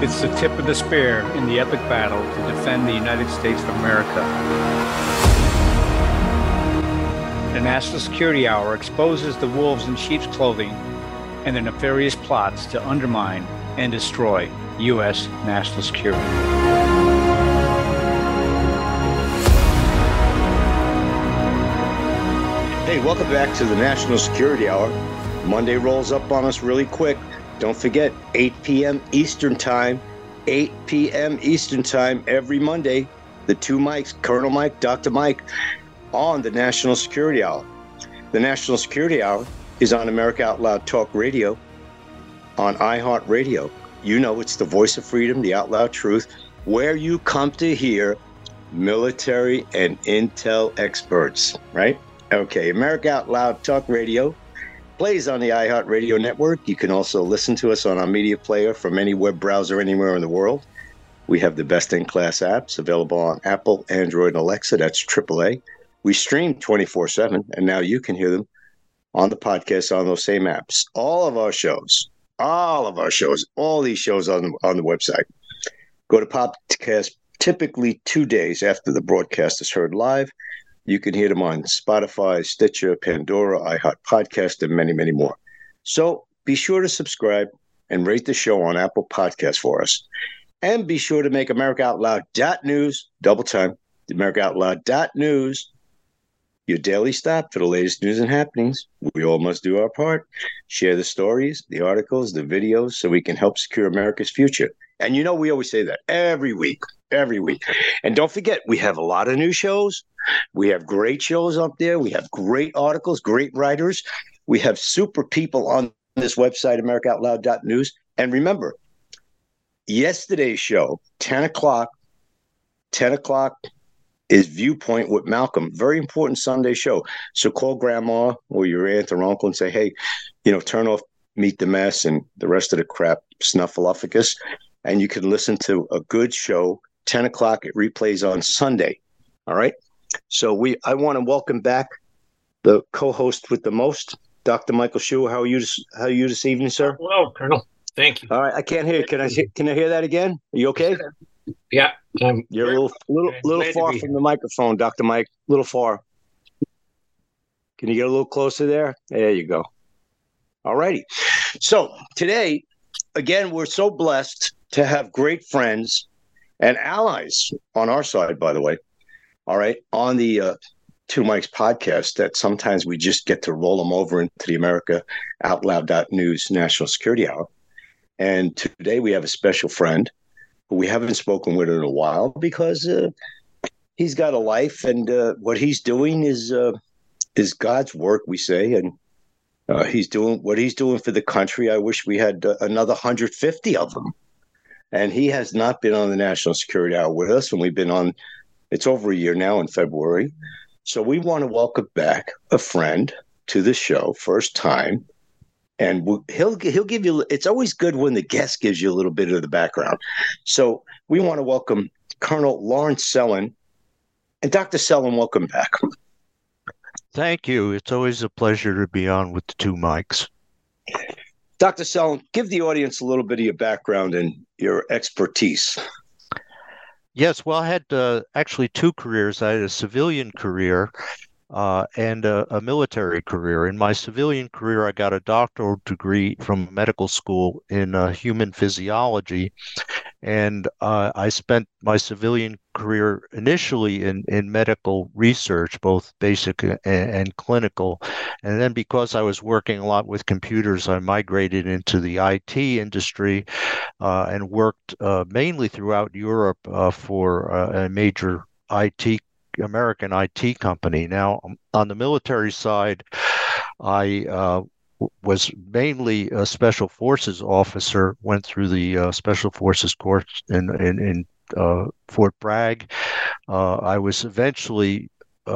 It's the tip of the spear in the epic battle to defend the United States of America. The National Security Hour exposes the wolves in sheep's clothing and their nefarious plots to undermine and destroy U.S. national security. Hey, welcome back to the National Security Hour. Monday rolls up on us really quick. Don't forget, 8 p.m. Eastern Time, 8 p.m. Eastern Time every Monday, the two Mikes, Colonel Mike, Dr. Mike, on the National Security Hour. The National Security Hour is on America Out Loud Talk Radio, on iHeartRadio. You know it's the voice of freedom, the out loud truth, where you come to hear military and intel experts, right? Okay, America Out Loud Talk Radio plays on the iHeartRadio network. You can also listen to us on our media player from any web browser anywhere in the world. We have the best-in-class apps available on Apple, Android, and Alexa. That's AAA. We stream 24/7, and now you can hear them on the podcast on those same apps. All these shows on the website. Go to podcast typically 2 days after the broadcast is heard live. You can hear them on Spotify, Stitcher, Pandora, iHeart Podcast, and many, many more. So be sure to subscribe and rate the show on Apple Podcasts for us. And be sure to make AmericaOutloud.news, double time, AmericaOutloud.news, your daily stop for the latest news and happenings. We all must do our part. Share the stories, the articles, the videos, so we can help secure America's future. And you know, we always say that every week. And don't forget, we have a lot of new shows. We have great shows up there. We have great articles, great writers. We have super people on this website, AmericaOutloud.news. And remember, yesterday's show, 10 o'clock is Viewpoint with Malcolm. Very important Sunday show. So call grandma or your aunt or uncle and say, hey, turn off Meet the Mess and the rest of the crap, Snuffleupagus. And you can listen to a good show, 10 o'clock. It replays on Sunday. All right. So I want to welcome back the co-host with the most, Dr. Michael Schuer. How are you this evening, sir? Hello, Colonel. Thank you. All right. I can't hear you. Can I hear that again? Are you okay? Yeah. You're a little far from the microphone, Dr. Mike. A little far. Can you get a little closer there? There you go. All righty. So today, again, we're so blessed to have great friends and allies on our side, by the way. All right. On the Two Mikes podcast, that sometimes we just get to roll them over into the America Out Loud.news National Security Hour. And today we have a special friend who we haven't spoken with in a while because he's got a life, and what he's doing is God's work, we say. And he's doing what he's doing for the country. I wish we had another 150 of them. And he has not been on the National Security Hour with us, and we've been on. It's over a year now in February. So we want to welcome back a friend to the show, first time. And he'll give you, it's always good when the guest gives you a little bit of the background. So we want to welcome Colonel Lawrence Sellin. And Dr. Sellin, welcome back. Thank you. It's always a pleasure to be on with the Two Mikes. Dr. Sellin, give the audience a little bit of your background and your expertise. Yes, well, I had actually two careers. I had a civilian career and a military career. In my civilian career, I got a doctoral degree from medical school in human physiology. And I spent my civilian career initially in medical research, both basic and clinical. And then because I was working a lot with computers, I migrated into the IT industry and worked mainly throughout Europe for a major American IT company. Now, on the military side, I was mainly a special forces officer, went through the special forces course in Fort Bragg. I was eventually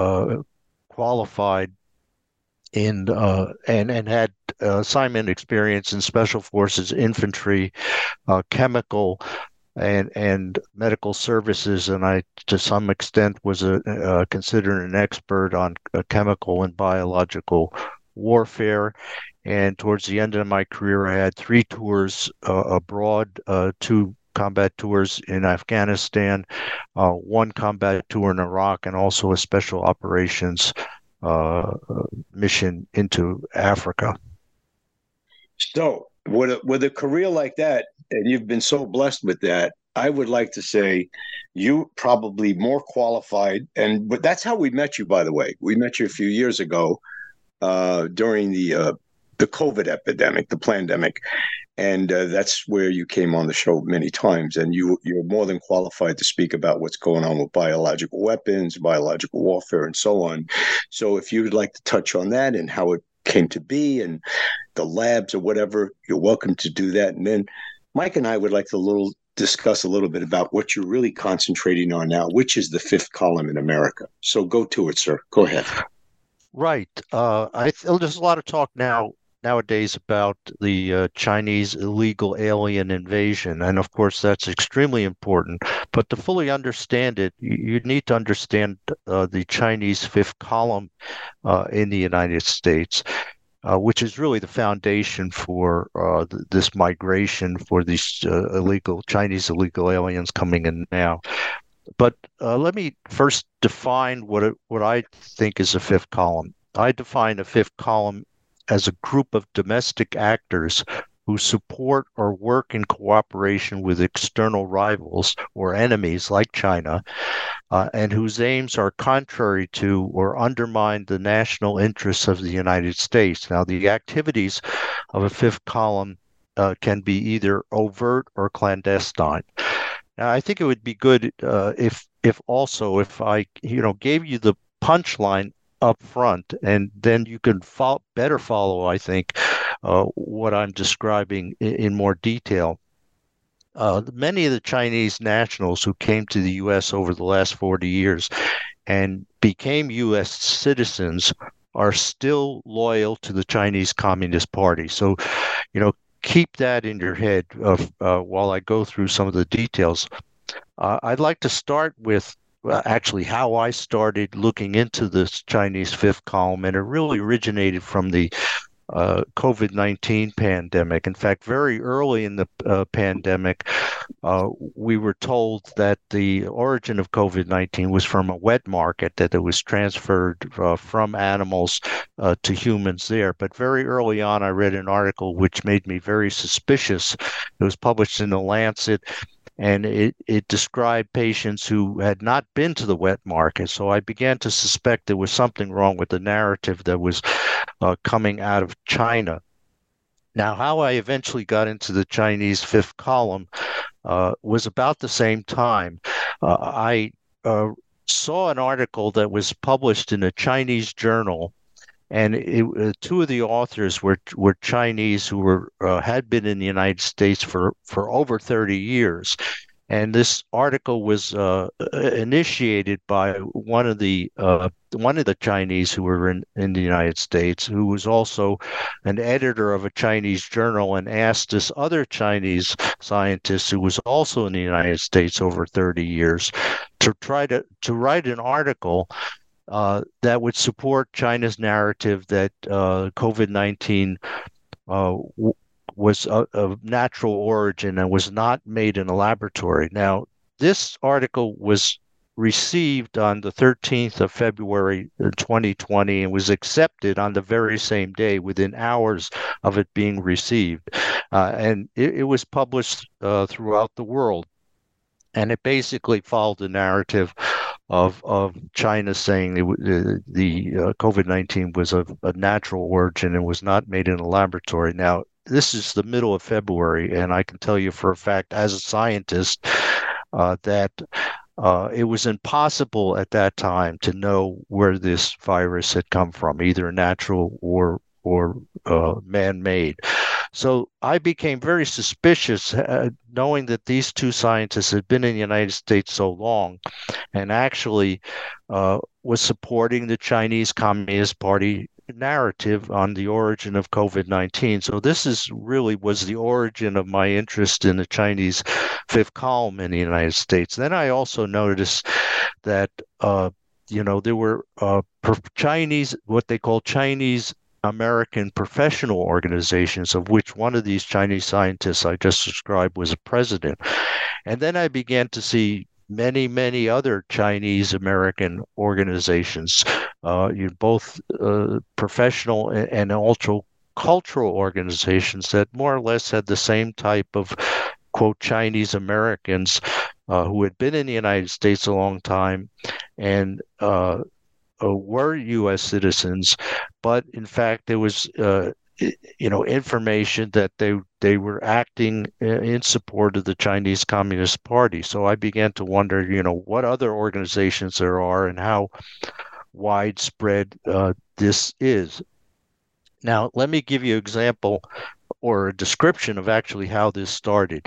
qualified in and had assignment experience in special forces infantry, chemical, and medical services, and I, to some extent, was considered an expert on chemical and biological warfare. And towards the end of my career, I had 3 tours abroad, 2 combat tours in Afghanistan, 1 combat tour in Iraq, and also a special operations mission into Africa. So, with a career like that, and you've been so blessed with that, I would like to say you probably more qualified. But that's how we met you, by the way. We met you a few years ago during the COVID epidemic, the pandemic. And that's where you came on the show many times. And you're more than qualified to speak about what's going on with biological weapons, biological warfare, and so on. So if you would like to touch on that and how it came to be and the labs or whatever, you're welcome to do that. And then Mike and I would like to discuss a little bit about what you're really concentrating on now, which is the fifth column in America. So go to it, sir. Go ahead. Right. There's a lot of talk nowadays about the Chinese illegal alien invasion. And of course, that's extremely important. But to fully understand it, you need to understand the Chinese fifth column in the United States, which is really the foundation for this migration for these Chinese illegal aliens coming in now. But let me first define what I think is a fifth column. I define a fifth column as a group of domestic actors who support or work in cooperation with external rivals or enemies like China, and whose aims are contrary to or undermine the national interests of the United States. Now, the activities of a fifth column can be either overt or clandestine. Now, I think it would be good if I gave you the punchline up front, and then you can better follow, I think, what I'm describing in more detail. Many of the Chinese nationals who came to the U.S. over the last 40 years and became U.S. citizens are still loyal to the Chinese Communist Party. So, keep that in your head while I go through some of the details. I'd like to start with actually how I started looking into this Chinese fifth column, and it really originated from the COVID-19 pandemic. In fact, very early in the pandemic, we were told that the origin of COVID-19 was from a wet market, that it was transferred from animals to humans there. But very early on, I read an article which made me very suspicious. It was published in The Lancet, and it described patients who had not been to the wet market. So I began to suspect there was something wrong with the narrative that was coming out of China. Now, how I eventually got into the Chinese fifth column was about the same time. I saw an article that was published in a Chinese journal, and two of the authors were Chinese who had been in the United States for over 30 years. And this article was initiated by one of the Chinese who were in the United States, who was also an editor of a Chinese journal, and asked this other Chinese scientist who was also in the United States over 30 years to try to write an article that would support China's narrative that COVID-19 was of natural origin and was not made in a laboratory. Now, this article was received on the 13th of February 2020 and was accepted on the very same day, within hours of it being received. And it was published throughout the world. And it basically followed the narrative of China saying the COVID-19 was of a natural origin and was not made in a laboratory. Now, this is the middle of February, and I can tell you for a fact, as a scientist, that it was impossible at that time to know where this virus had come from, either natural or man-made. So I became very suspicious, knowing that these two scientists had been in the United States so long, and actually was supporting the Chinese Communist Party narrative on the origin of COVID-19. So this was the origin of my interest in the Chinese fifth column in the United States. Then I also noticed that there were Chinese, what they call Chinese American professional organizations, of which one of these Chinese scientists I just described was a president. And then I began to see many, many other Chinese American organizations, both professional and also cultural organizations that more or less had the same type of, quote, Chinese Americans who had been in the United States a long time and were U.S. citizens, but in fact there was information that they were acting in support of the Chinese Communist Party. So I began to wonder, what other organizations there are and how widespread this is. Now, let me give you an example or a description of actually how this started.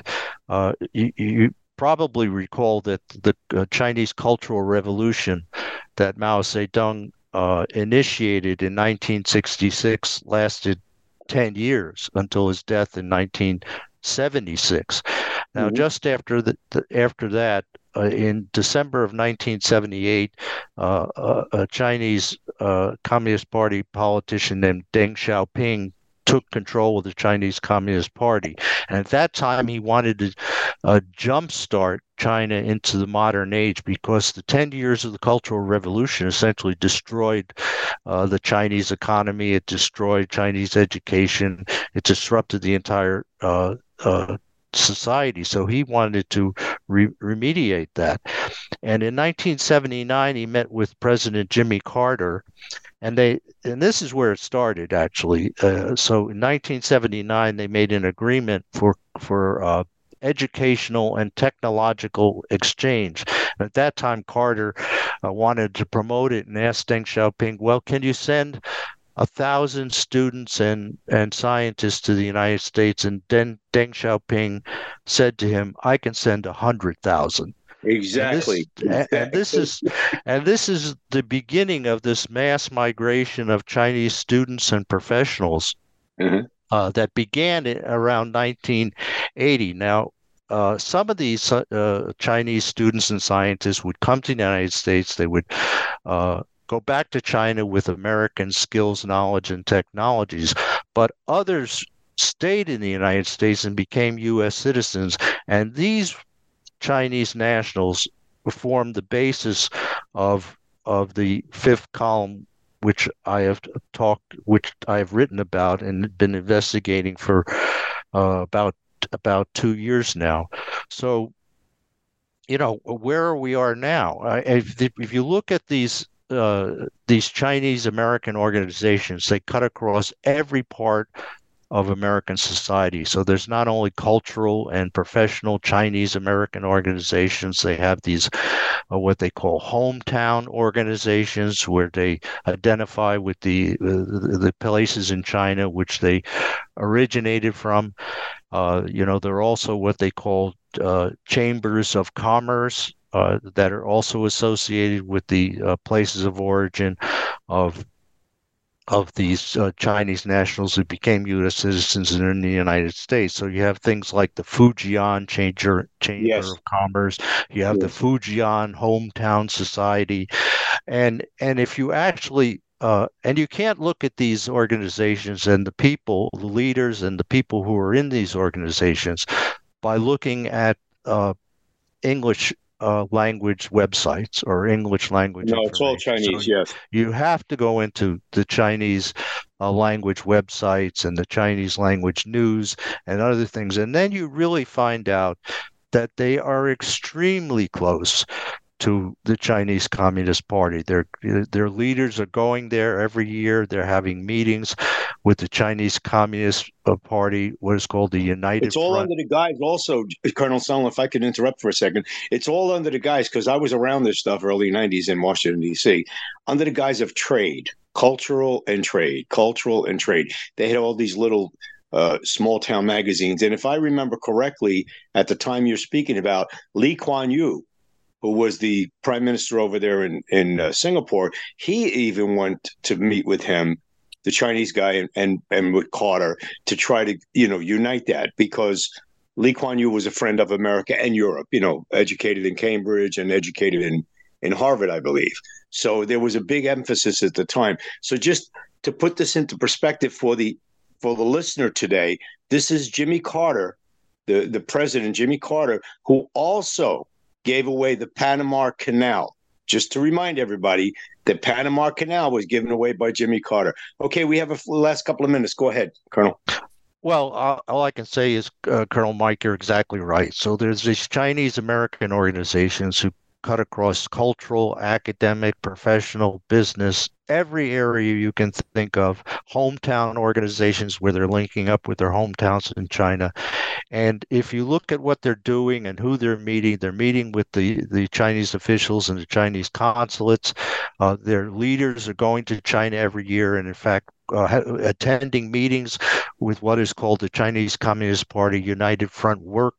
You probably recall that the Chinese Cultural Revolution that Mao Zedong initiated in 1966 lasted 10 years until his death in 1976. Now, just after that, in December of 1978, a Chinese Communist Party politician named Deng Xiaoping took control of the Chinese Communist Party. And at that time, he wanted to jumpstart China into the modern age because the 10 years of the Cultural Revolution essentially destroyed the Chinese economy. It destroyed Chinese education. It disrupted the entire society. So he wanted to remediate that. And in 1979, he met with President Jimmy Carter. And this is where it started, actually. So in 1979, they made an agreement for educational and technological exchange. And at that time, Carter wanted to promote it and asked Deng Xiaoping, well, can you send 1,000 students and scientists to the United States? And then Deng Xiaoping said to him, I can send 100,000. Exactly. And this is the beginning of this mass migration of Chinese students and professionals that began around 1980. Now, some of these Chinese students and scientists would come to the United States. They would go back to China with American skills, knowledge, and technologies, but others stayed in the United States and became U.S. citizens. And these Chinese nationals formed the basis of the fifth column, which I have written about and been investigating for about 2 years now. So, where we are now, if you look at these Chinese American organizations, they cut across every part of American society. So there's not only cultural and professional Chinese American organizations, they have these what they call hometown organizations, where they identify with the places in China which they originated from. There are also what they call chambers of commerce that are also associated with the places of origin of these Chinese nationals who became U.S. citizens and in the United States. So you have things like the Fujian Chamber of Commerce. You have the Fujian Hometown Society, and if you actually and you can't look at these organizations and the leaders and the people who are in these organizations by looking at English language websites or English language information. It's all Chinese, yes. You have to go into the Chinese language websites and the Chinese language news and other things. And then you really find out that they are extremely close to the Chinese Communist Party. Their leaders are going there every year. They're having meetings with the Chinese Communist Party, what is called the United It's all Front. under the guise also, Colonel Sondland, if I could interrupt for a second. It's all under the guise, because I was around this stuff early 90s in Washington, D.C., under the guise of trade, cultural and trade. They had all these little small town magazines. And if I remember correctly, at the time you're speaking about, Lee Kuan Yew, who was the prime minister over there in Singapore, he even went to meet with him, the Chinese guy, and with Carter to try to, unite that, because Lee Kuan Yew was a friend of America and Europe, educated in Cambridge and educated in Harvard, I believe. So there was a big emphasis at the time. So just to put this into perspective for the listener today, this is Jimmy Carter, the president, Jimmy Carter, who also gave away the Panama Canal. Just to remind everybody, the Panama Canal was given away by Jimmy Carter. Okay, we have a last couple of minutes. Go ahead, Colonel. Well, all I can say is, Colonel Mike, you're exactly right. So there's these Chinese American organizations who cut across cultural, academic, professional, business, every area you can think of, hometown organizations where they're linking up with their hometowns in China. And if you look at what they're doing and who they're meeting with the Chinese officials and the Chinese consulates. Their leaders are going to China every year, and in fact, attending meetings with what is called the Chinese Communist Party United Front Work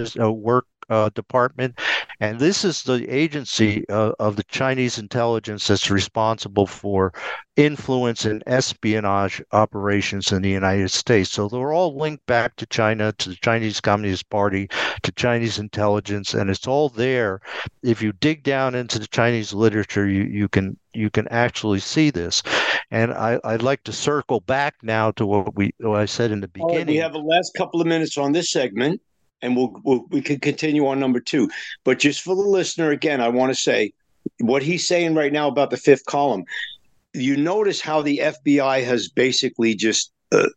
Department. And this is the agency of the Chinese intelligence that's responsible for influence and espionage operations in the United States. So they're all linked back to China, to the Chinese Communist Party, to Chinese intelligence, and it's all there. If you dig down into the Chinese literature, you can actually see this. And I'd like to circle back now to what I said in the beginning. We have the last couple of minutes on this segment, and we can continue on number 2. But just for the listener, again, I want to say what he's saying right now about the fifth column. You notice how the FBI has basically just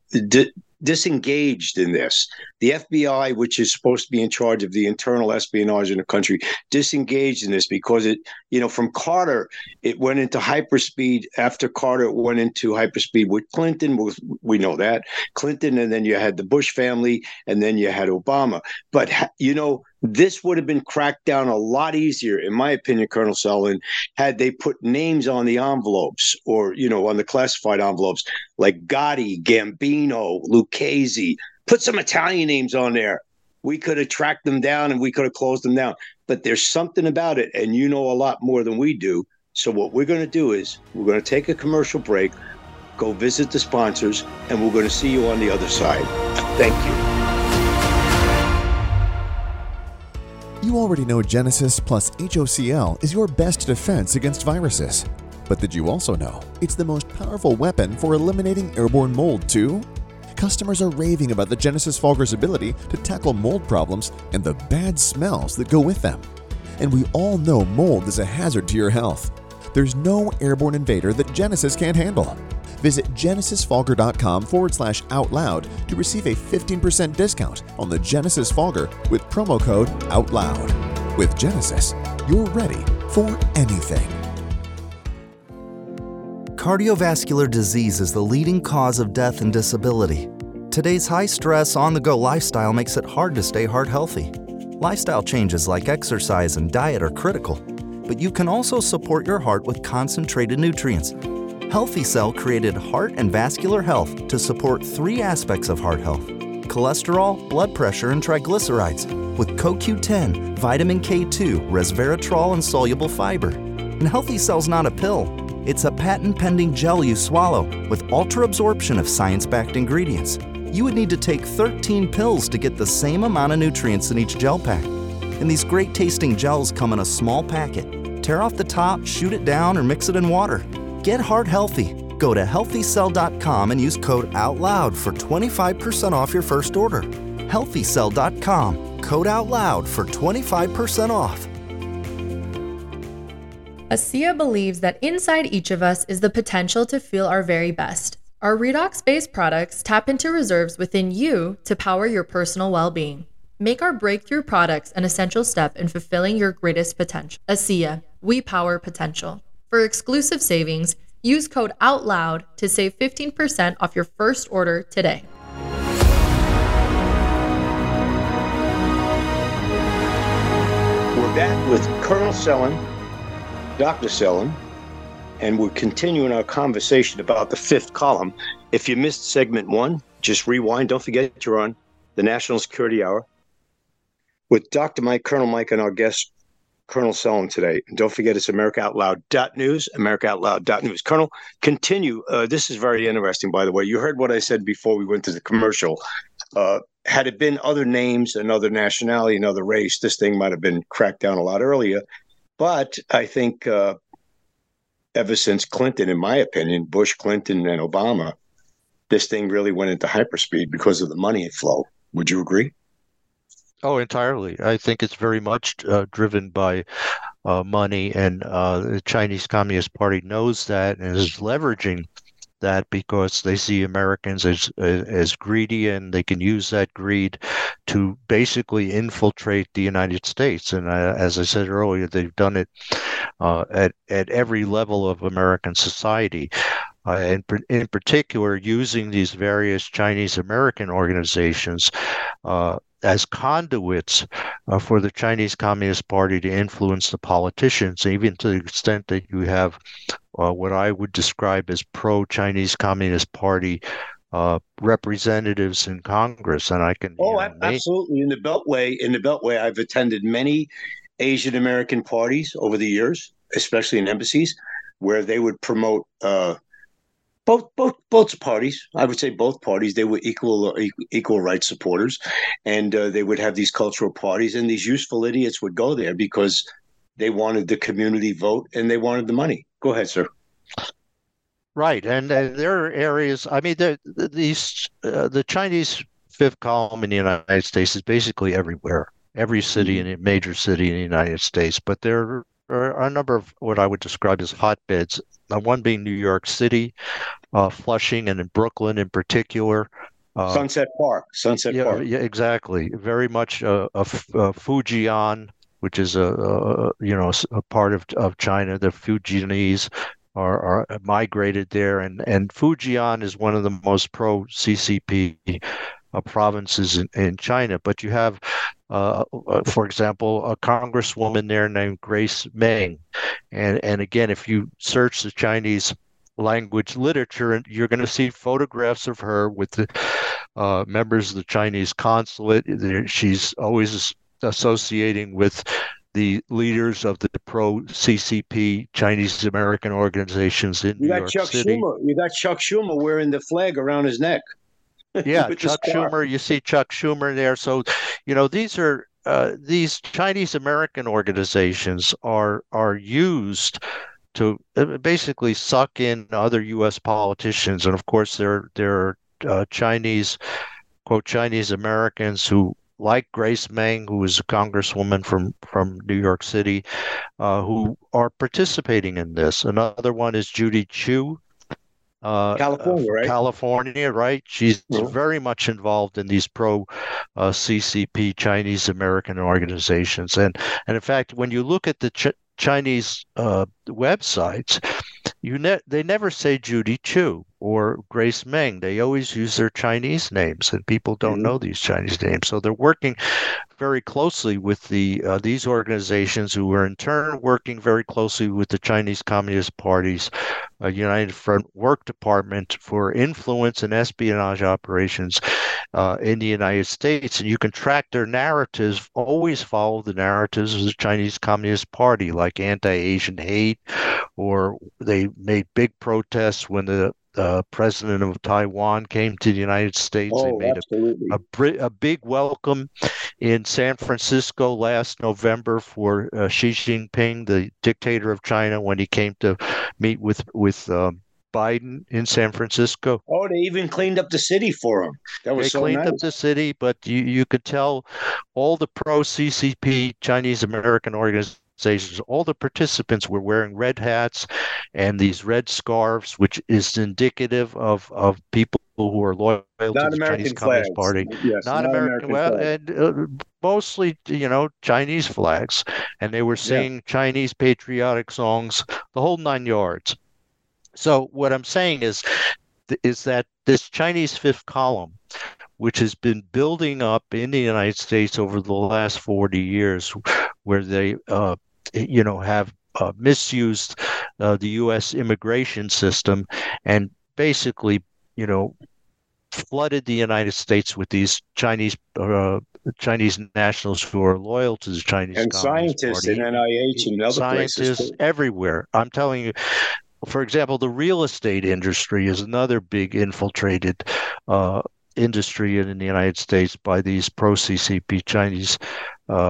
disengaged in this. The FBI, which is supposed to be in charge of the internal espionage in the country, disengaged in this because it, from Carter, it went into hyperspeed. After Carter, it went into hyperspeed with Clinton. We know that. Clinton, and then you had the Bush family, and then you had Obama. But, this would have been cracked down a lot easier, in my opinion, Colonel Sullivan, had they put names on the envelopes or, on the classified envelopes like Gotti, Gambino, Lucchese. Put some Italian names on there. We could have tracked them down and we could have closed them down. But there's something about it, and you know a lot more than we do. So what we're going to do is we're going to take a commercial break, go visit the sponsors, and we're going to see you on the other side. Thank you. You already know Genesis plus HOCl is your best defense against viruses. But did you also know it's the most powerful weapon for eliminating airborne mold too? Customers are raving about the Genesis Fogger's ability to tackle mold problems and the bad smells that go with them. And we all know mold is a hazard to your health. There's no airborne invader that Genesis can't handle. Visit genesisfogger.com/OUTLOUD to receive a 15% discount on the Genesis Fogger with promo code OUTLOUD. With Genesis, you're ready for anything. Cardiovascular disease is the leading cause of death and disability. Today's high-stress, on-the-go lifestyle makes it hard to stay heart healthy. Lifestyle changes like exercise and diet are critical, but you can also support your heart with concentrated nutrients. Healthy Cell created Heart and Vascular Health to support 3 aspects of heart health: cholesterol, blood pressure, and triglycerides, with CoQ10, vitamin K2, resveratrol, and soluble fiber. And Healthy Cell's not a pill. It's a patent-pending gel you swallow with ultra-absorption of science-backed ingredients. You would need to take 13 pills to get the same amount of nutrients in each gel pack. And these great-tasting gels come in a small packet. Tear off the top, shoot it down, or mix it in water. Get heart healthy. Go to healthycell.com and use code OUTLOUD for 25% off your first order. Healthycell.com, code OUTLOUD for 25% off. ASEA believes that inside each of us is the potential to feel our very best. Our redox-based products tap into reserves within you to power your personal well-being. Make our breakthrough products an essential step in fulfilling your greatest potential. ASEA, we power potential. For exclusive savings, use code OUTLOUD to save 15% off your first order today. We're back with Colonel Sellon, Dr. Sellon, and we're continuing our conversation about the fifth column. If you missed segment 1, just rewind. Don't forget you're on the National Security Hour with Dr. Mike, Colonel Mike, and our guest, Colonel Sellon today. And don't forget, it's AmericaOutloud.news, AmericaOutloud.news. Colonel, continue. This is very interesting, by the way. You heard what I said before we went to the commercial. Had it been other names, another nationality, another race, this thing might have been cracked down a lot earlier. But I think ever since Clinton, in my opinion, Bush, Clinton, and Obama, this thing really went into hyperspeed because of the money flow. Would you agree? Oh, entirely. I think it's very much driven by money, and the Chinese Communist Party knows that and is leveraging that because they see Americans as greedy, and they can use that greed to basically infiltrate the United States. And as I said earlier, they've done it at every level of American society. And in particular, using these various Chinese American organizations as conduits for the Chinese Communist Party to influence the politicians, even to the extent that you have what I would describe as pro-Chinese Communist Party representatives in Congress. And I can absolutely. In the Beltway, I've attended many Asian American parties over the years, especially in embassies, where they would promote both parties. I would say both parties. They were equal rights supporters, and they would have these cultural parties, and these useful idiots would go there because they wanted the community vote and they wanted the money. Go ahead, sir. Right, and there are areas. I mean, the Chinese fifth column in the United States is basically everywhere, every city in a major city in the United States. But there are a number of what I would describe as hotbeds. One being New York City, Flushing, and in Brooklyn in particular. Sunset Park. Yeah, exactly. Very much Fujian, which is a part of China. The Fujianese are migrated there, and Fujian is one of the most pro-CCP provinces in China. But you have, for example, a congresswoman there named Grace Meng, and again, if you search the Chinese language literature, you're going to see photographs of her with the members of the Chinese consulate. She's always associating with the leaders of the pro-CCP Chinese American organizations in New York City. You got Chuck Schumer wearing the flag around his neck. Yeah, Chuck Schumer. You see Chuck Schumer there. So, these Chinese American organizations are used to basically suck in other U.S. politicians, and of course, there are Chinese, quote, Chinese Americans who, like Grace Meng, who is a congresswoman from New York City, who are participating in this. Another one is Judy Chu. California, right? California, right? She's very much involved in these pro-CCP Chinese American organizations. And in fact, when you look at the Chinese websites, they never say Judy Chu or Grace Meng. They always use their Chinese names, and people don't know these Chinese names. So they're working very closely with these organizations, who are in turn working very closely with the Chinese Communist Party's United Front Work Department for influence and espionage operations in the United States. And you can track their narratives, always follow the narratives of the Chinese Communist Party, like anti-Asian hate, or they made big protests when the president of Taiwan came to the United States. They made a big welcome in San Francisco last November for Xi Jinping, the dictator of China, when he came to meet with Biden in San Francisco. Oh, they even cleaned up the city for him. That was so nice. They cleaned up the city, but you could tell all the pro-CCP Chinese American organizations, all the participants were wearing red hats and these red scarves, which is indicative of people who are loyal to the Chinese Communist Party. Yes, not American, well, and mostly, Chinese flags. And they were singing Chinese patriotic songs, the whole 9 yards. So what I'm saying is that this Chinese fifth column, which has been building up in the United States over the last 40 years, where they have misused the U.S. immigration system and basically, flooded the United States with these Chinese nationals who are loyal to the Chinese and Communist scientists Party. in NIH and other scientists places everywhere. I'm telling you. For example, the real estate industry is another big infiltrated industry in the United States by these pro-CCP Chinese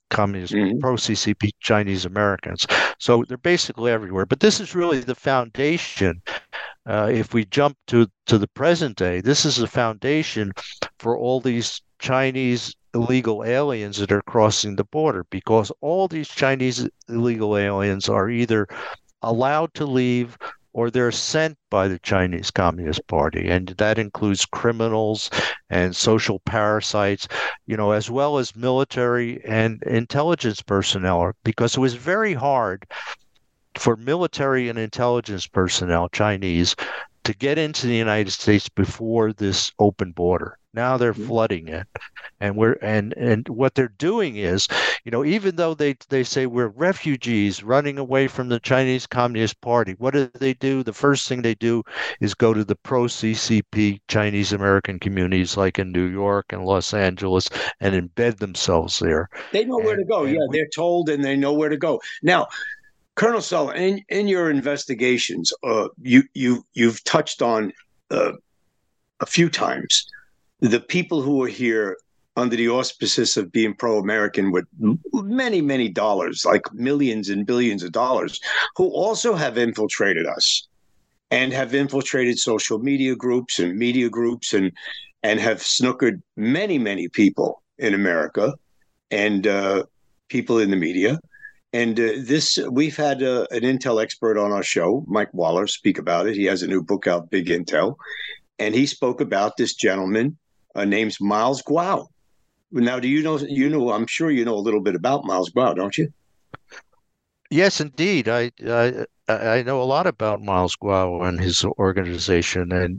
communist, pro-CCP Chinese Americans. So they're basically everywhere. But this is really the foundation. If we jump to the present day, this is the foundation for all these Chinese illegal aliens that are crossing the border, because all these Chinese illegal aliens are either allowed to leave or they're sent by the Chinese Communist Party. And that includes criminals and social parasites, as well as military and intelligence personnel, because it was very hard for military and intelligence personnel, Chinese, to get into the United States before this open border. Now they're flooding it. And what they're doing is, even though they say we're refugees running away from the Chinese Communist Party, what do? The first thing they do is go to the pro-CCP Chinese American communities like in New York and Los Angeles and embed themselves there. They know where to go. They're told and they know where to go. Now, Colonel Sullivan, in your investigations, you've touched on a few times the people who are here under the auspices of being pro-American with many, many dollars, like millions and billions of dollars, who also have infiltrated us and have infiltrated social media groups and have snookered many, many people in America and people in the media. And we've had an intel expert on our show, Mike Waller, speak about it. He has a new book out, Big Intel. And he spoke about this gentleman named Miles Guo. Now, do you know, I'm sure you know a little bit about Miles Guo, don't you? Yes, indeed. I know a lot about Miles Guo and his organization. And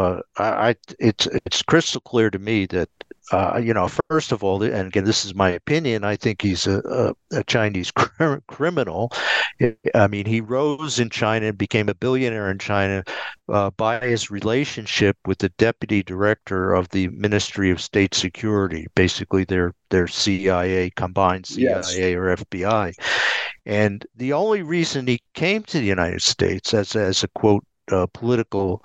it's crystal clear to me that, first of all, and again, this is my opinion, I think he's a Chinese criminal. I mean, he rose in China and became a billionaire in China by his relationship with the deputy director of the Ministry of State Security, basically their CIA, combined CIA or FBI. And the only reason he came to the United States as a quote political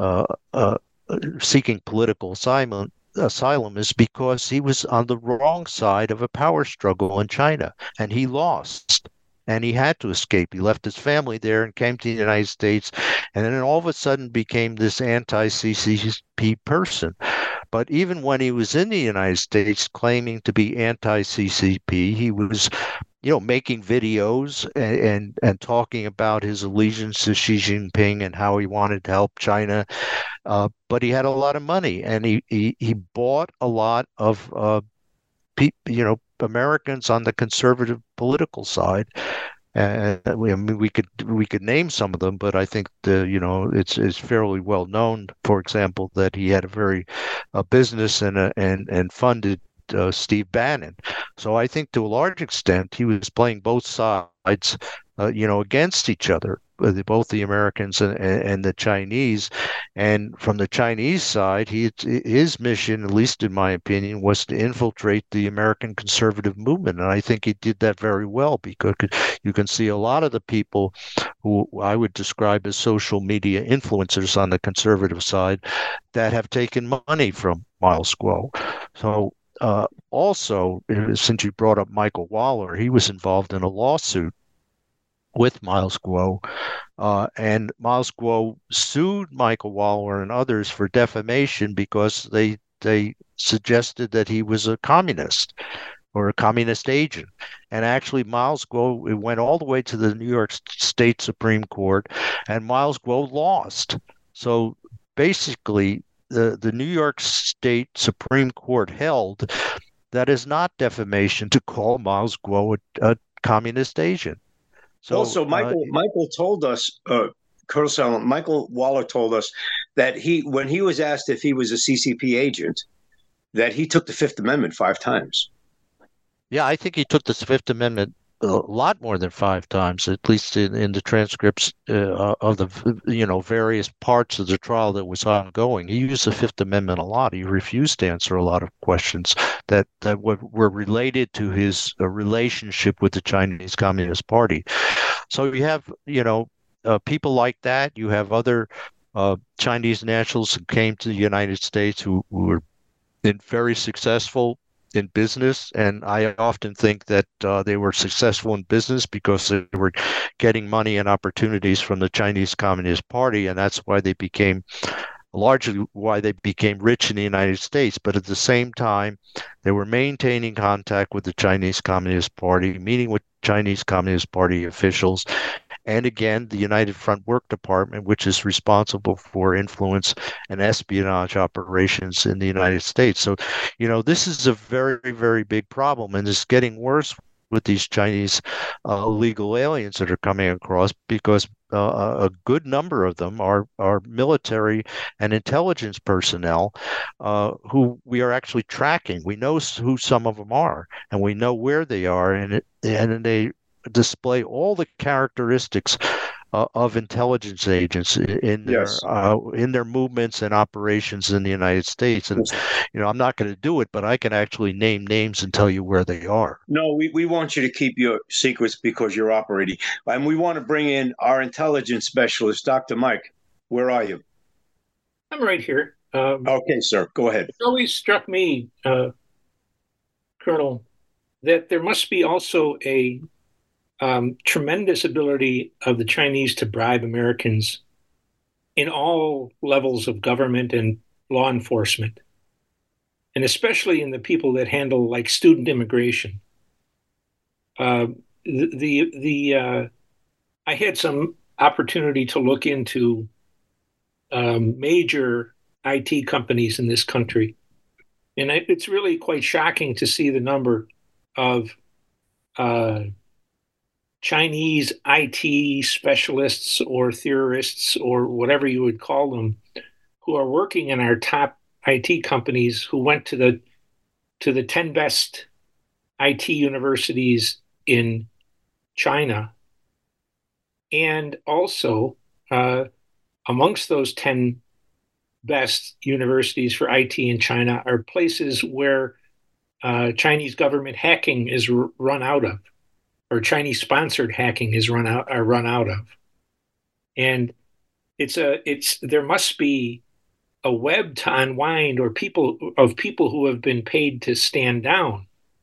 seeking political asylum is because he was on the wrong side of a power struggle in China, and he lost. And he had to escape. He left his family there and came to the United States, and then all of a sudden became this anti-CCP person. But even when he was in the United States claiming to be anti-CCP, he was making videos and talking about his allegiance to Xi Jinping and how he wanted to help China. But he had a lot of money, and he bought a lot of Americans on the conservative political side. And we could name some of them, but I think it's fairly well known. For example, that he had a business and funded Steve Bannon. So I think to a large extent he was playing both sides, against each other, both the Americans and the Chinese. And from the Chinese side, his mission, at least in my opinion, was to infiltrate the American conservative movement. And I think he did that very well, because you can see a lot of the people who I would describe as social media influencers on the conservative side that have taken money from Miles Guo. So also, since you brought up Michael Waller, he was involved in a lawsuit with Miles Guo, and Miles Guo sued Michael Waller and others for defamation because they suggested that he was a communist or a communist agent. And actually, Miles Guo, it went all the way to the New York State Supreme Court, and Miles Guo lost. So basically, the New York State Supreme Court held that is not defamation to call Miles Guo a communist agent. So, also, Michael told us, Colonel Sullivan, Michael Waller told us that when he was asked if he was a CCP agent, that he took the Fifth Amendment 5 times. Yeah, I think he took the Fifth Amendment a lot more than 5 times, at least in the transcripts of the various parts of the trial that was ongoing. He used the Fifth Amendment a lot. He refused to answer a lot of questions that were related to his relationship with the Chinese Communist Party. So you have people like that. You have other Chinese nationals who came to the United States who were very successful in business, and I often think that they were successful in business because they were getting money and opportunities from the Chinese Communist Party, and that's why they became largely why they became rich in the United States. But at the same time, they were maintaining contact with the Chinese Communist Party, meeting with Chinese Communist Party officials, and again, the United Front Work Department, which is responsible for influence and espionage operations in the United States. So, this is a very, very big problem, and it's getting worse with these Chinese illegal aliens that are coming across, because a good number of them are military and intelligence personnel who we are actually tracking. We know who some of them are, and we know where they are, and they display all the characteristics of intelligence agents in their movements and operations in the United States. And I'm not going to do it, but I can actually name names and tell you where they are. No, we want you to keep your secrets because you're operating. And we want to bring in our intelligence specialist, Dr. Mike. Where are you? I'm right here. Okay, sir. Go ahead. It always struck me, Colonel, that there must be also a tremendous ability of the Chinese to bribe Americans in all levels of government and law enforcement, and especially in the people that handle like student immigration. I had some opportunity to look into major IT companies in this country, and it's really quite shocking to see the number of Chinese IT specialists or theorists or whatever you would call them, who are working in our top IT companies, who went to the 10 best IT universities in China. And also, amongst those 10 best universities for IT in China are places where Chinese government hacking is run out of, or Chinese-sponsored hacking is run out of, and there must be a web to unwind, or people who have been paid to stand down.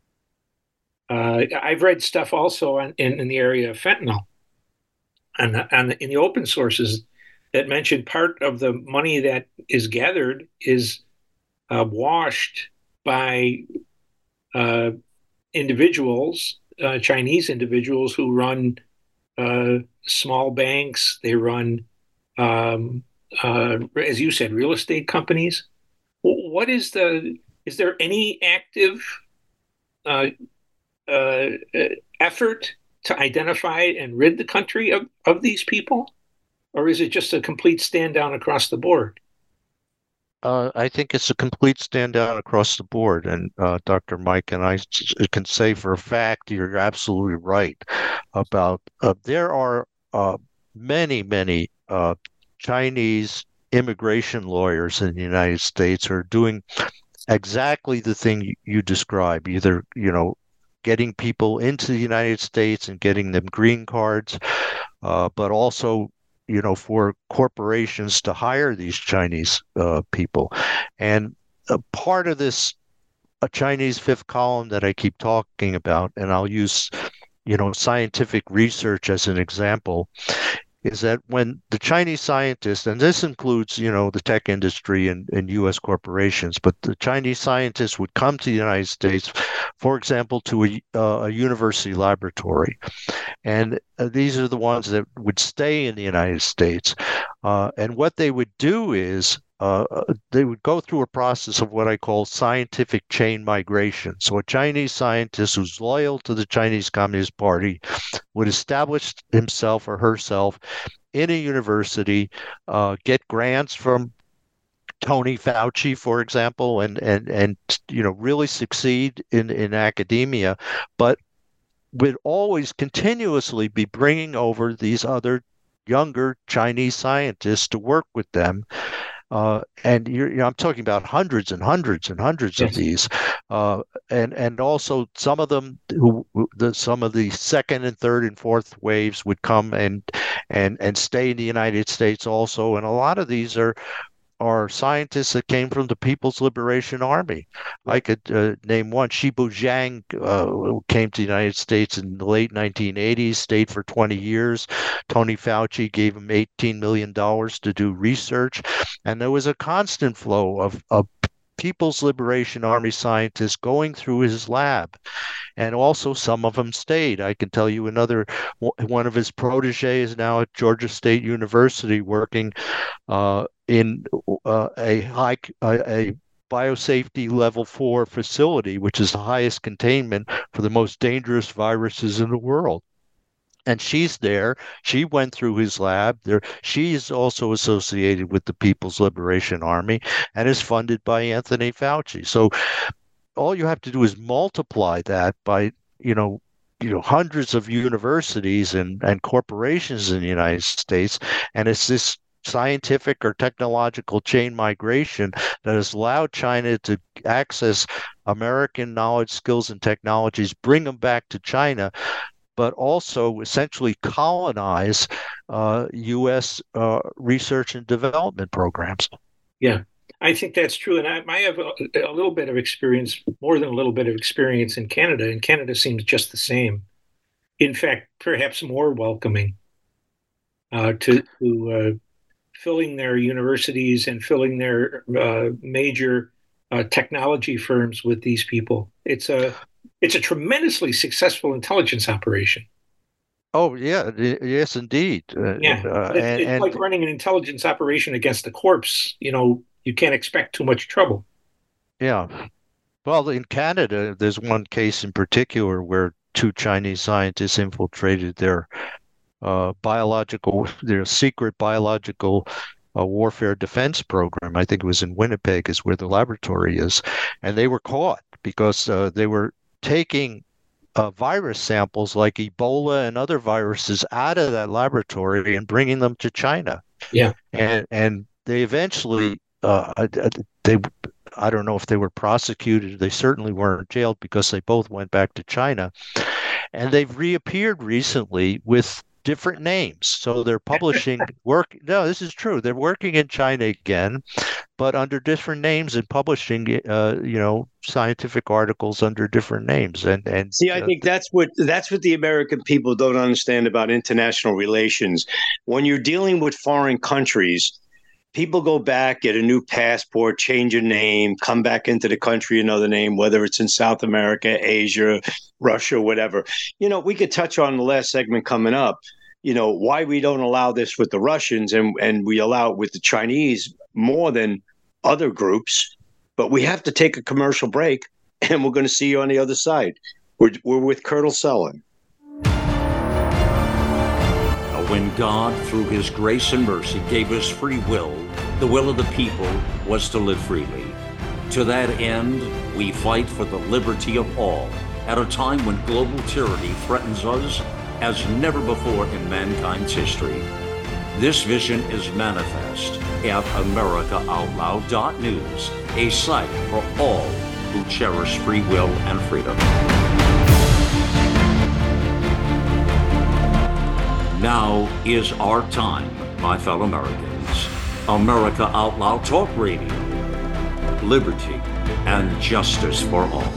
I've read stuff also in the area of fentanyl, in the open sources that mention part of the money that is gathered is washed by individuals. Chinese individuals who run small banks. They run, as you said, real estate companies. Is there any active effort to identify and rid the country of these people? Or is it just a complete stand down across the board? I think it's a complete stand down across the board. And Dr. Mike and I can say for a fact, you're absolutely right about there are many, many Chinese immigration lawyers in the United States who are doing exactly the thing you describe, either, getting people into the United States and getting them green cards, but also for corporations to hire these Chinese people. And part of this Chinese fifth column that I keep talking about, and I'll use, scientific research as an example, is that when the Chinese scientists, and this includes, the tech industry and U.S. corporations, but the Chinese scientists would come to the United States, for example, to a university laboratory. And these are the ones that would stay in the United States. And what they would do is they would go through a process of what I call scientific chain migration. So a Chinese scientist who's loyal to the Chinese Communist Party would establish himself or herself in a university, get grants from Tony Fauci, for example, and really succeed in academia, but would always continuously be bringing over these other younger Chinese scientists to work with them. And I'm talking about hundreds and hundreds and hundreds of these, and also some of them some of the second and third and fourth waves would come and stay in the United States also, and a lot of these are are scientists that came from the People's Liberation Army. I could name one. Shibu Zhang came to the United States in the late 1980s, stayed for 20 years. Tony Fauci gave him $18 million to do research. And there was a constant flow of People's Liberation Army scientists going through his lab. And also some of them stayed. I can tell you one of his proteges is now at Georgia State University working in a biosafety level 4 facility, which is the highest containment for the most dangerous viruses in the world. And she's there. She went through his lab. She is also associated with the People's Liberation Army and is funded by Anthony Fauci. So all you have to do is multiply that by, hundreds of universities and corporations in the United States. And it's this scientific or technological chain migration that has allowed China to access American knowledge, skills, and technologies, bring them back to China, but also essentially colonize U.S. Research and development programs. Yeah, I think that's true. And I have a little bit of experience, more than a little bit of experience in Canada, and Canada seems just the same. In fact, perhaps more welcoming to filling their universities and filling their major technology firms with these people. It's a tremendously successful intelligence operation. Oh, yeah. Yes, indeed. It's like running an intelligence operation against a corpse. You can't expect too much trouble. Yeah. Well, in Canada, there's one case in particular where 2 Chinese scientists infiltrated their secret biological warfare defense program. I think it was in Winnipeg is where the laboratory is. And they were caught because they were taking virus samples like Ebola and other viruses out of that laboratory and bringing them to China. Yeah. And they eventually, I don't know if they were prosecuted. They certainly weren't jailed because they both went back to China. And they've reappeared recently with different names. So they're publishing work. No, this is true. They're working in China again, but under different names and publishing, scientific articles under different names. And see, I think that's what the American people don't understand about international relations. When you're dealing with foreign countries, people go back, get a new passport, change a name, come back into the country, another name, whether it's in South America, Asia, Russia, whatever. We could touch on the last segment coming up, why we don't allow this with the Russians and we allow it with the Chinese more than other groups. But we have to take a commercial break, and we're going to see you on the other side. We're with Colonel Sellin. When God, through his grace and mercy, gave us free will, the will of the people was to live freely. To that end, we fight for the liberty of all at a time when global tyranny threatens us as never before in mankind's history. This vision is manifest at AmericaOutloud.news, a site for all who cherish free will and freedom. Now is our time, my fellow Americans. America Out Loud Talk Radio. Liberty and justice for all.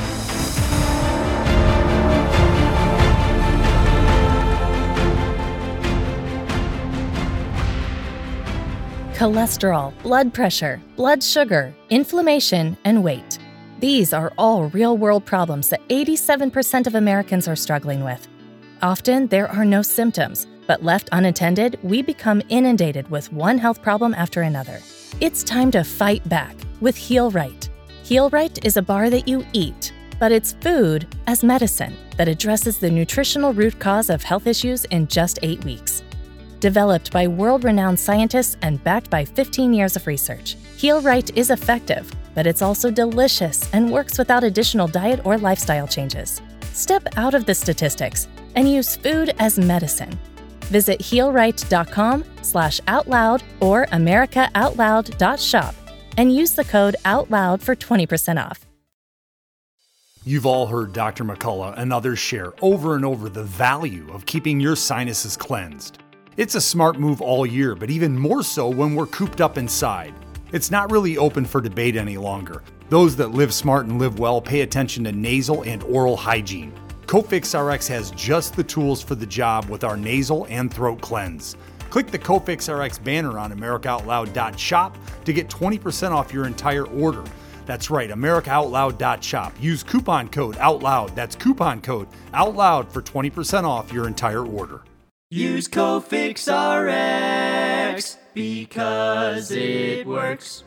Cholesterol, blood pressure, blood sugar, inflammation, and weight. These are all real-world problems that 87% of Americans are struggling with. Often, there are no symptoms, but left unattended, we become inundated with one health problem after another. It's time to fight back with Heal Right. Heal Right is a bar that you eat, but it's food as medicine that addresses the nutritional root cause of health issues in just 8 weeks. Developed by world-renowned scientists and backed by 15 years of research, Heal Right is effective, but it's also delicious and works without additional diet or lifestyle changes. Step out of the statistics and use food as medicine. Visit healright.com/outloud or americaoutloud.shop and use the code OUTLOUD for 20% off. You've all heard Dr. McCullough and others share over and over the value of keeping your sinuses cleansed. It's a smart move all year, but even more so when we're cooped up inside. It's not really open for debate any longer. Those that live smart and live well pay attention to nasal and oral hygiene. Cofix RX has just the tools for the job with our nasal and throat cleanse. Click the Cofix RX banner on AmericaOutloud.shop to get 20% off your entire order. That's right, AmericaOutloud.shop. Use coupon code OUTLOUD. That's coupon code OUTLOUD for 20% off your entire order. Use Cofix RX because it works.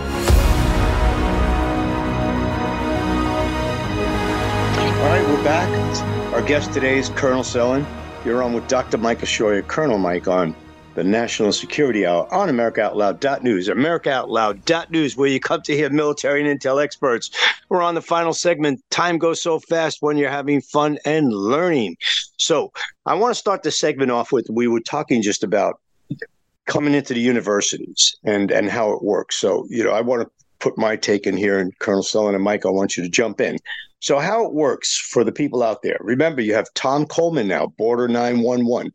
All right, we're back. Our guest today is Colonel Sellin. You're on with Dr. Mike Ashoya, Colonel Mike, on the National Security Hour on AmericaOutloud.news. AmericaOutloud.news, where you come to hear military and intel experts. We're on the final segment. Time goes so fast when you're having fun and learning. So I want to start the segment off with, we were talking just about coming into the universities and how it works. So, I want to put my take in here, and Colonel Sellin and Mike, I want you to jump in. So how it works for the people out there. Remember, you have Tom Coleman now, Border 911.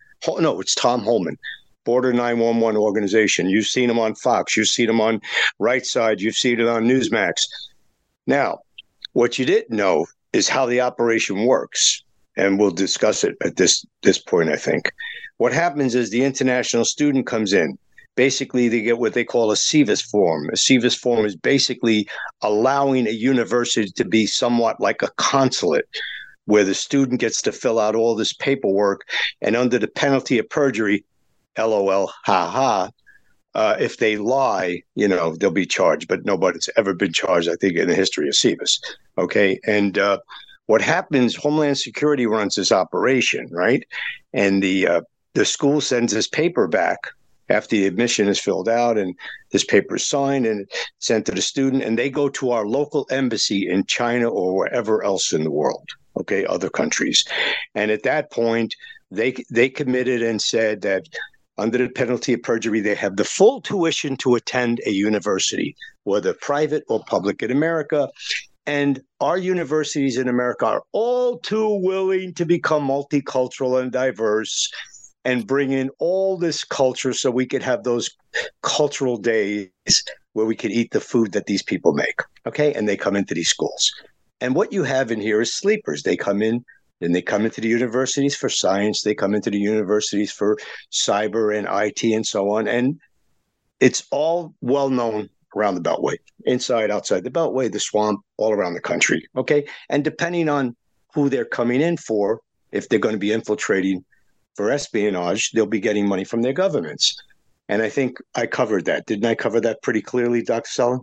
It's Tom Holman, Border 911 organization. You've seen him on Fox. You've seen him on Right Side. You've seen it on Newsmax. Now, what you didn't know is how the operation works. And we'll discuss it at this point, I think. What happens is the international student comes in. Basically, they get what they call a SEVIS form. A SEVIS form is basically allowing a university to be somewhat like a consulate, where the student gets to fill out all this paperwork, and under the penalty of perjury, LOL, ha ha, if they lie, they'll be charged. But nobody's ever been charged, I think, in the history of SEVIS. Okay, and what happens, Homeland Security runs this operation, right? And the school sends this paper back after the admission is filled out, and this paper is signed and sent to the student, and they go to our local embassy in China or wherever else in the world, okay, other countries. And at that point, they committed and said that under the penalty of perjury, they have the full tuition to attend a university, whether private or public in America. And our universities in America are all too willing to become multicultural and diverse and bring in all this culture so we could have those cultural days where we could eat the food that these people make, okay? And they come into these schools. And what you have in here is sleepers. They come in, and they come into the universities for science. They come into the universities for cyber and IT and so on. And it's all well-known around the Beltway, inside, outside the Beltway, the swamp, all around the country, okay? And depending on who they're coming in for, if they're going to be infiltrating for espionage, they'll be getting money from their governments. And I think I covered that. Didn't I cover that pretty clearly, Dr. Sellin?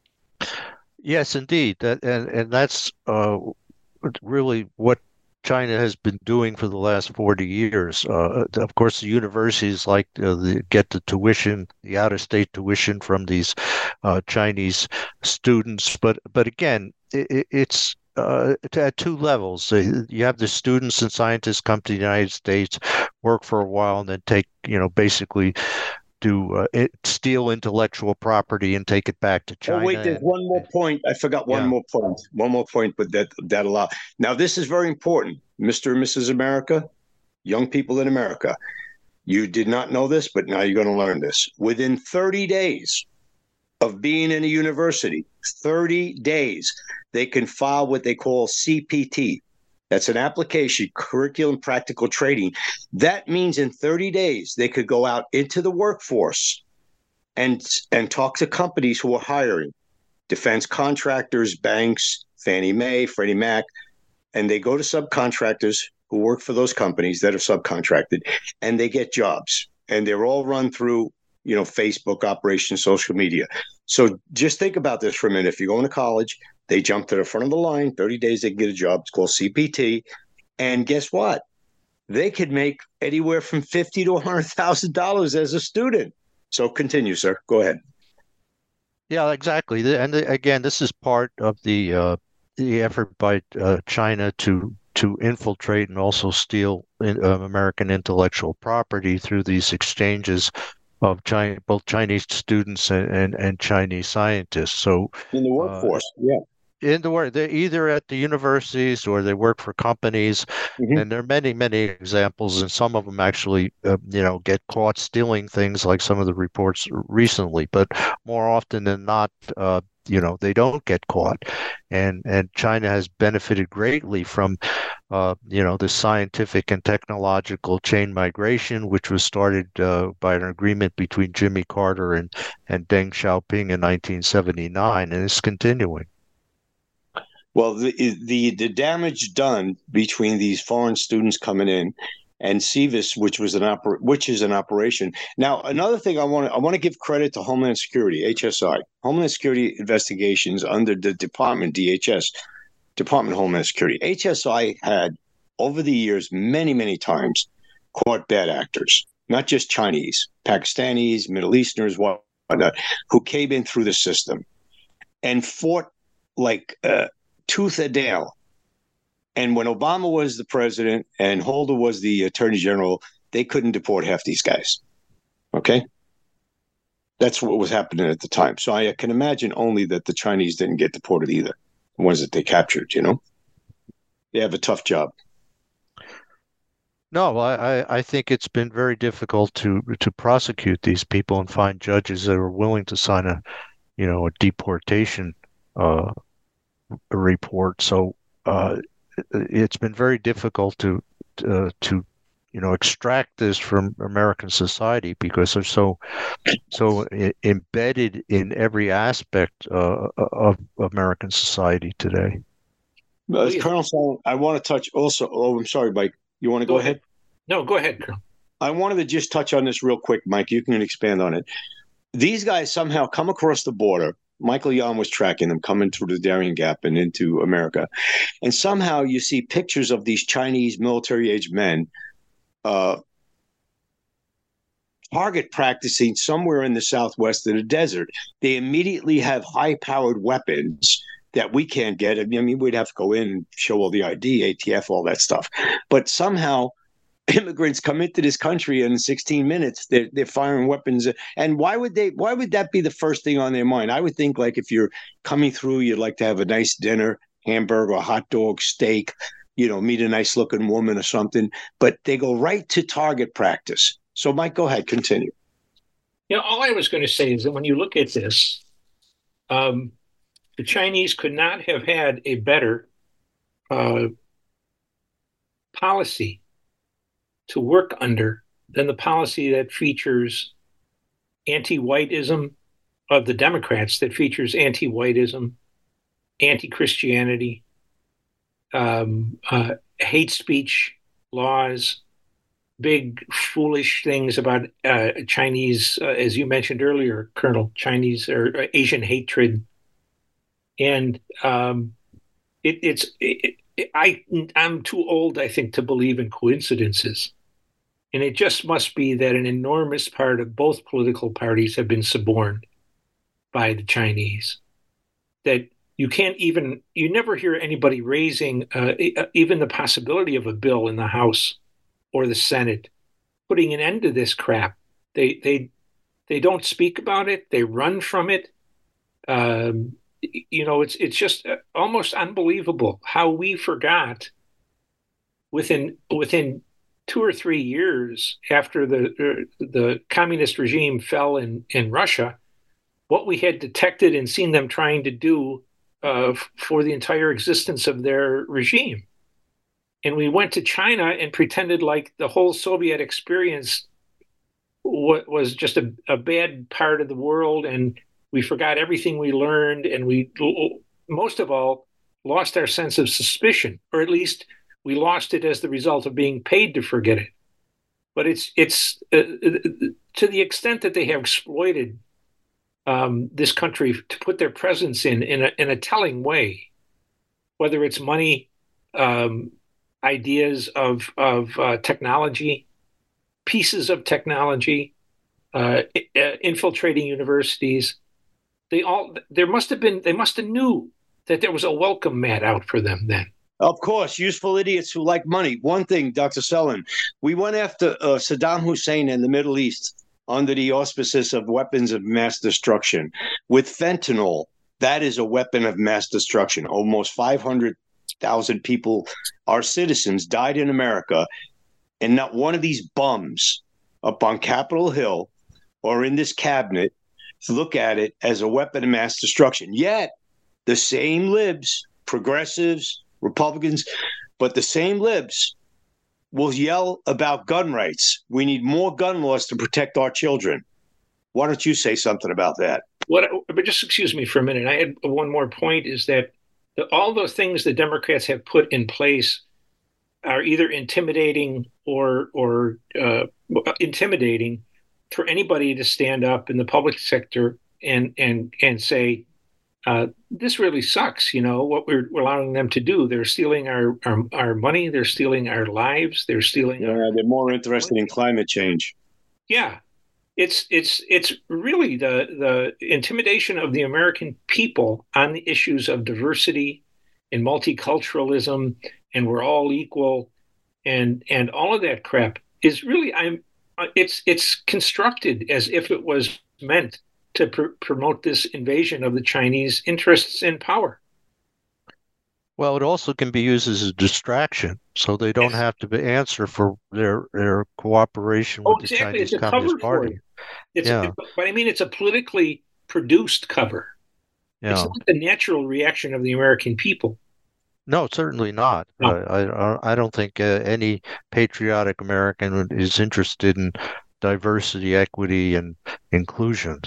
Yes, indeed. And that's really what China has been doing for the last 40 years. Of course, the universities get the tuition, the out-of-state tuition from these Chinese students. But again, it's at two levels. You have the students and scientists come to the United States, work for a while, and then take, basically steal intellectual property and take it back to China. Oh, wait, there's one more point. I forgot one more point. One more point, but that allow. Now, this is very important, Mr. and Mrs. America, young people in America. You did not know this, but now you're going to learn this. Within 30 days of being in a university, 30 days, they can file what they call CPT. That's an application, curriculum practical training. That means in 30 days, they could go out into the workforce and talk to companies who are hiring, defense contractors, banks, Fannie Mae, Freddie Mac, and they go to subcontractors who work for those companies that are subcontracted, and they get jobs. And they're all run through, Facebook, Operation Social Media. So just think about this for a minute. If you're going to college, they jump to the front of the line, 30 days, they can get a job. It's called CPT. And guess what? They could make anywhere from $50,000 to $100,000 as a student. So continue, sir. Go ahead. Yeah, exactly. And again, this is part of the effort by China to infiltrate and also steal American intellectual property through these exchanges of both Chinese students and Chinese scientists. So in the workforce, in the work, they're either at the universities or they work for companies, and there are many, many examples, and some of them actually, get caught stealing things, like some of the reports recently. But more often than not, they don't get caught, and China has benefited greatly from, the scientific and technological chain migration, which was started by an agreement between Jimmy Carter and Deng Xiaoping in 1979, and is continuing. Well, the damage done between these foreign students coming in and SEVIS, which is an operation. Now, another thing I want to give credit to Homeland Security, HSI, Homeland Security Investigations under the Department, DHS, Department of Homeland Security. HSI had, over the years, many, many times caught bad actors, not just Chinese, Pakistanis, Middle Easterners, whatnot, who came in through the system and fought like tooth and nail. And when Obama was the president and Holder was the attorney general, they couldn't deport half these guys. Okay? That's what was happening at the time. So I can imagine only that the Chinese didn't get deported either, the ones that they captured, They have a tough job. No, I think it's been very difficult to prosecute these people and find judges that are willing to sign a deportation report. So it's been very difficult to extract this from American society, because they're so embedded in every aspect of American society today. Colonel Song, I want to touch also. Oh, I'm sorry, Mike. You want to go ahead? No, go ahead, Colonel. I wanted to just touch on this real quick, Mike. You can expand on it. These guys somehow come across the border. Michael Yon was tracking them coming through the Darien Gap and into America. And somehow you see pictures of these Chinese military-aged men target practicing somewhere in the southwest of the desert. They immediately have high-powered weapons that we can't get. I mean, we'd have to go in and show all the ID, ATF, all that stuff. But somehow immigrants come into this country, and in 16 minutes they're firing weapons. And why would that be the first thing on their mind? I would think, like, if you're coming through, you'd like to have a nice dinner, hamburger, hot dog, steak, meet a nice looking woman or something, but they go right to target practice. So Mike, go ahead, continue. All I was going to say is that when you look at this, the Chinese could not have had a better policy to work under than the policy that features anti-whiteism of the Democrats, that features anti-whiteism, anti-Christianity, hate speech laws, big foolish things about Chinese, as you mentioned earlier, Colonel, Chinese or Asian hatred. And I'm too old, I think, to believe in coincidences. And it just must be that an enormous part of both political parties have been suborned by the Chinese. That you never hear anybody raising even the possibility of a bill in the House or the Senate, putting an end to this crap. They don't speak about it. They run from it. It's just almost unbelievable how we forgot within 2 or 3 years after the communist regime fell in Russia, what we had detected and seen them trying to do for the entire existence of their regime. And we went to China and pretended like the whole Soviet experience was just a bad part of the world, and we forgot everything we learned, and we, most of all, lost our sense of suspicion, or at least we lost it as the result of being paid to forget it. But it's to the extent that they have exploited this country to put their presence in a telling way, whether it's money, ideas of technology, pieces of technology, infiltrating universities. They must have knew that there was a welcome mat out for them then. Of course, useful idiots who like money. One thing, Dr. Sellin, we went after Saddam Hussein in the Middle East under the auspices of weapons of mass destruction with fentanyl That is a weapon of mass destruction. Almost 500,000 people, our citizens, died in America, and not one of these bums up on Capitol Hill or in this cabinet look at it as a weapon of mass destruction. Yet the same libs, progressives, Republicans, but the same libs will yell about gun rights. We need more gun laws to protect our children. Why don't you say something about that? But just excuse me for a minute. I had one more point, is that all the things the Democrats have put in place are either intimidating or intimidating for anybody to stand up in the public sector and say, this really sucks. You know what we're allowing them to do. They're stealing our money. They're stealing our lives. They're stealing. They're more interested in climate change. Yeah, it's really the intimidation of the American people on the issues of diversity and multiculturalism, and we're all equal, and all of that crap is really it's constructed as if it was meant to promote this invasion of the Chinese interests in power. Well, it also can be used as a distraction, so they don't have to answer for their cooperation with the Chinese Communist Party. But I mean, it's a politically produced cover. Yeah. It's not the natural reaction of the American people. No, certainly not. No. I don't think any patriotic American is interested in diversity, equity, and inclusion.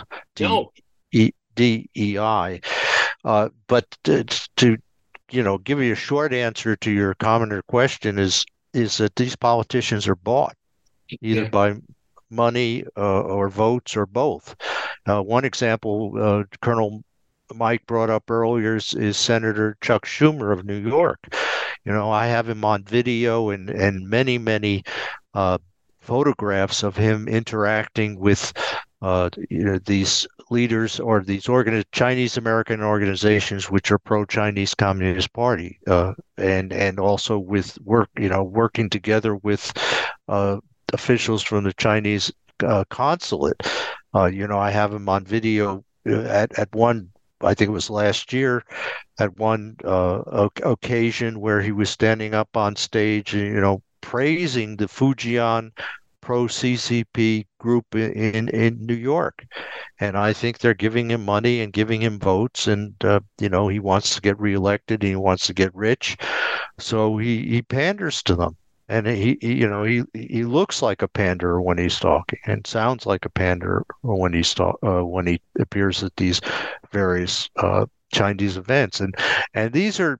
DEI. But to give you a short answer to your commenter question is that these politicians are bought either by money or votes or both. One example, Colonel Mike brought up earlier is Senator Chuck Schumer of New York. I have him on video and many photographs of him interacting with these leaders or these Chinese American organizations which are pro-Chinese Communist Party, and also with working together with officials from the Chinese consulate. I have him on video at one, I think it was last year, at one occasion where he was standing up on stage, praising the Fujian pro-CCP group in New York. And I think they're giving him money and giving him votes, and he wants to get reelected and he wants to get rich, so he panders to them. And he looks like a panderer when he's talking, and sounds like a panderer when he appears at these various Chinese events. And these are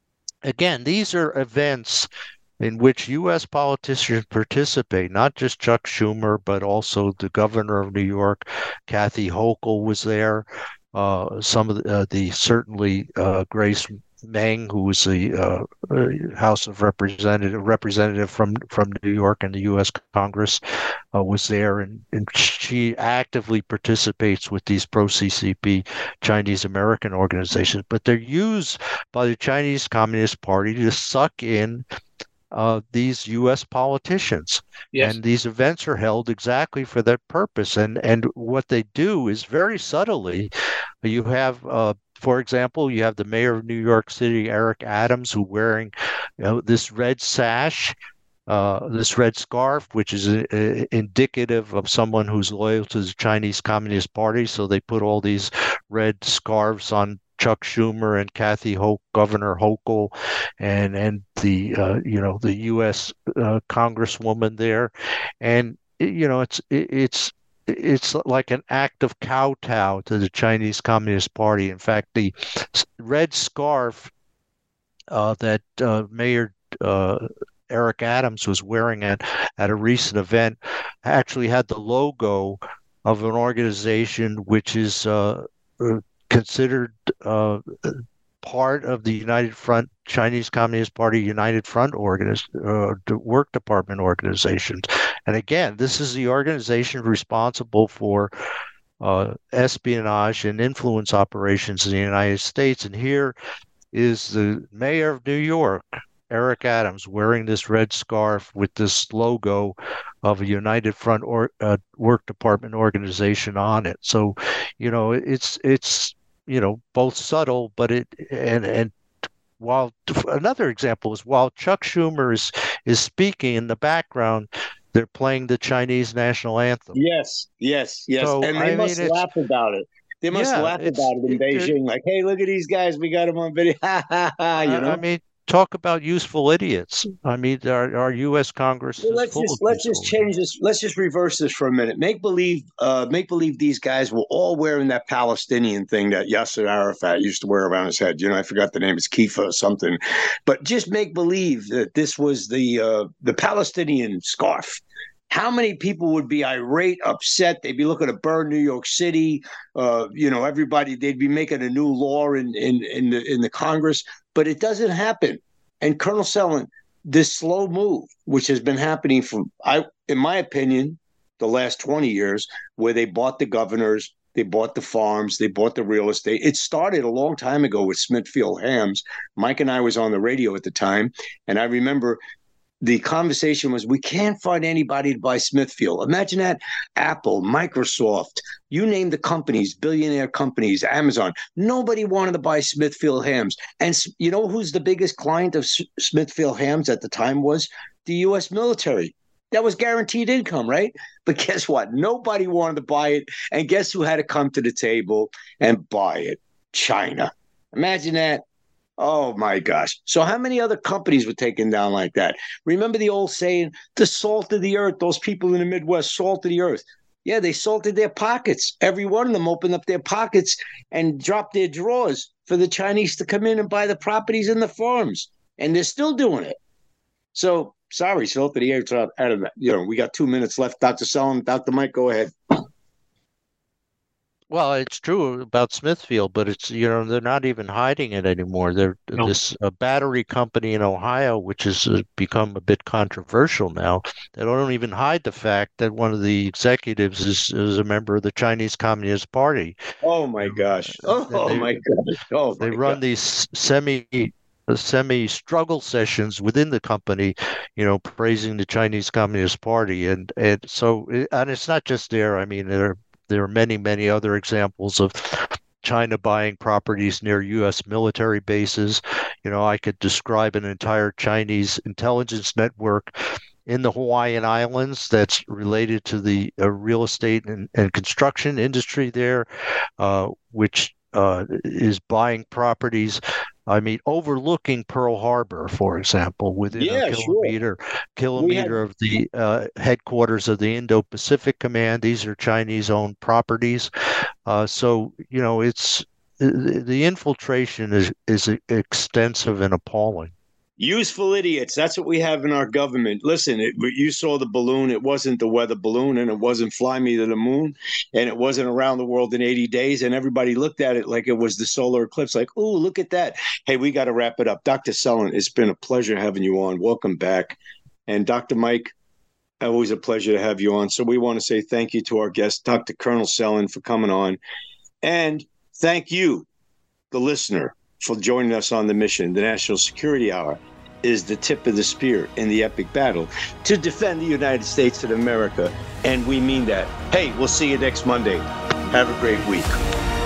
events in which U.S. politicians participate, not just Chuck Schumer, but also the governor of New York, Kathy Hochul, was there. Some of the certainly Grace Meng, who was the House of representative from New York in the U.S. Congress, was there, and she actively participates with these pro-CCP Chinese American organizations. But they're used by the Chinese Communist Party to suck in these U.S. politicians. Yes. And these events are held exactly for that purpose. And what they do is very subtly, you have, for example, you have the mayor of New York City, Eric Adams, who wearing this red sash, this red scarf, which is indicative of someone who's loyal to the Chinese Communist Party. So they put all these red scarves on Chuck Schumer and Governor Hochul, and the the U.S. Congresswoman there, and it's like an act of kowtow to the Chinese Communist Party. In fact, the red scarf that Mayor Eric Adams was wearing at a recent event actually had the logo of an organization which is considered part of the United Front, Chinese Communist Party United Front work department organizations. And again, this is the organization responsible for espionage and influence operations in the United States. And here is the mayor of New York, Eric Adams, wearing this red scarf with this logo of a United Front work department organization on it. So, it's both subtle, but and while another example is while Chuck Schumer is speaking in the background, they're playing the Chinese national anthem. Yes. So, and they must laugh about it. They must laugh about it in Beijing. Like, hey, look at these guys. We got them on video. I mean, talk about useful idiots. I mean, our U.S. Congress. Well, let's just change this. Let's just reverse this for a minute. Make believe these guys were all wearing that Palestinian thing that Yasser Arafat used to wear around his head. I forgot the name. It's Kifa or something. But just make believe that this was the Palestinian scarf. How many people would be irate, upset? They'd be looking to burn New York City. Everybody, they'd be making a new law in the Congress, but it doesn't happen. And Colonel Sellon, this slow move, which has been happening in my opinion, the last 20 years, where they bought the governors, they bought the farms, they bought the real estate. It started a long time ago with Smithfield Hams. Mike and I was on the radio at the time, and I remember the conversation was, we can't find anybody to buy Smithfield. Imagine that. Apple, Microsoft, you name the companies, billionaire companies, Amazon. Nobody wanted to buy Smithfield Hams. And you know who's the biggest client of Smithfield Hams at the time was? The U.S. military. That was guaranteed income, right? But guess what? Nobody wanted to buy it. And guess who had to come to the table and buy it? China. Imagine that. Oh, my gosh. So how many other companies were taken down like that? Remember the old saying, the salt of the earth, those people in the Midwest, salt of the earth. Yeah, they salted their pockets. Every one of them opened up their pockets and dropped their drawers for the Chinese to come in and buy the properties and the farms. And they're still doing it. So, sorry, salt of the earth out of that. We got 2 minutes left. Dr. Sellon, Dr. Mike, go ahead. Well, it's true about Smithfield, but it's, they're not even hiding it anymore. This battery company in Ohio, which has become a bit controversial now, they don't even hide the fact that one of the executives is a member of the Chinese Communist Party. Oh, my gosh. They run these semi-struggle sessions within the company, praising the Chinese Communist Party. And it's not just there. I mean, there are many, many other examples of China buying properties near U.S. military bases. I could describe an entire Chinese intelligence network in the Hawaiian Islands that's related to the real estate and construction industry there, which is buying properties. I mean, overlooking Pearl Harbor, for example, within a kilometer of the headquarters of the Indo-Pacific Command. These are Chinese-owned properties. So, it's the infiltration is extensive and appalling. Useful idiots. That's what we have in our government. Listen, you saw the balloon. It wasn't the weather balloon, and it wasn't Fly Me to the Moon, and it wasn't around the world in 80 days. And everybody looked at it like it was the solar eclipse. Like, oh, look at that. Hey, we got to wrap it up. Dr. Sellon, it's been a pleasure having you on. Welcome back. And Dr. Mike, always a pleasure to have you on. So we want to say thank you to our guest, Dr. Colonel Sellon, for coming on. And thank you, the listener, for joining us on the mission. The National Security Hour is the tip of the spear in the epic battle to defend the United States of America. And we mean that. Hey, we'll see you next Monday. Have a great week.